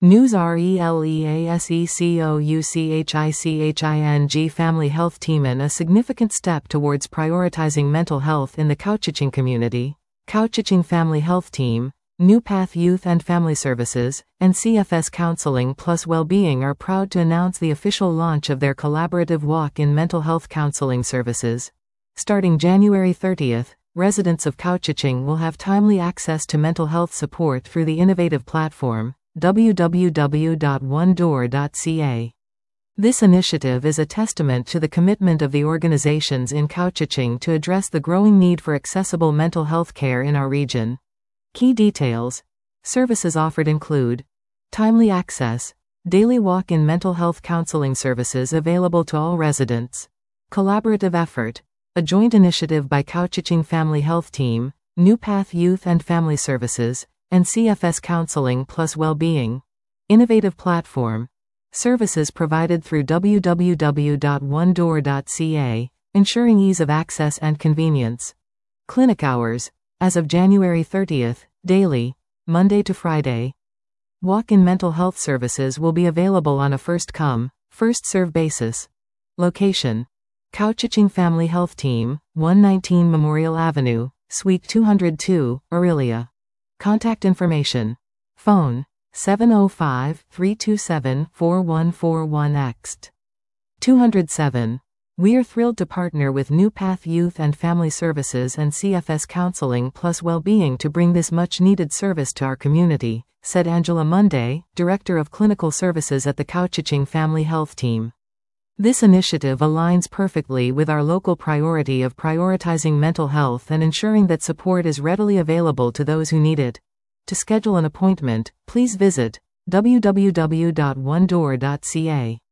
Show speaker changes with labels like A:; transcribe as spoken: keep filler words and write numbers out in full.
A: News RELEASECOUCHICHING Family Health Team. In a significant step towards prioritizing mental health in the Couchiching community, Couchiching Family Health Team, New Path Youth and Family Services, and C F S Counseling Plus Wellbeing are proud to announce the official launch of their collaborative walk-in mental health counseling services. Starting January thirtieth, residents of Couchiching will have timely access to mental health support through the innovative platform, w w w dot one door dot c a. This initiative is a testament to the commitment of the organizations in Couchiching to address the growing need for accessible mental health care in our region. Key details. Services offered include timely access, daily walk-in mental health counseling services available to all residents. Collaborative effort, a joint initiative by Couchiching Family Health Team, New Path Youth and Family Services, and C F S Counseling Plus Wellbeing. Innovative platform. Services provided through w w w dot one door dot c a, ensuring ease of access and convenience. Clinic hours. As of January thirtieth, daily, Monday to Friday. Walk-in mental health services will be available on a first-come, first-served basis. Location. Couchiching Family Health Team, one nineteen Memorial Avenue, Suite two oh two, Orillia. Contact information. Phone, seven oh five, three two seven, four one four one x two oh seven. We are thrilled to partner with New Path Youth and Family Services and C F S Counseling Plus Wellbeing to bring this much-needed service to our community, said Angela Monday, Director of Clinical Services at the Couchiching Family Health Team. This initiative aligns perfectly with our local priority of prioritizing mental health and ensuring that support is readily available to those who need it. To schedule an appointment, please visit w w w dot one door dot c a.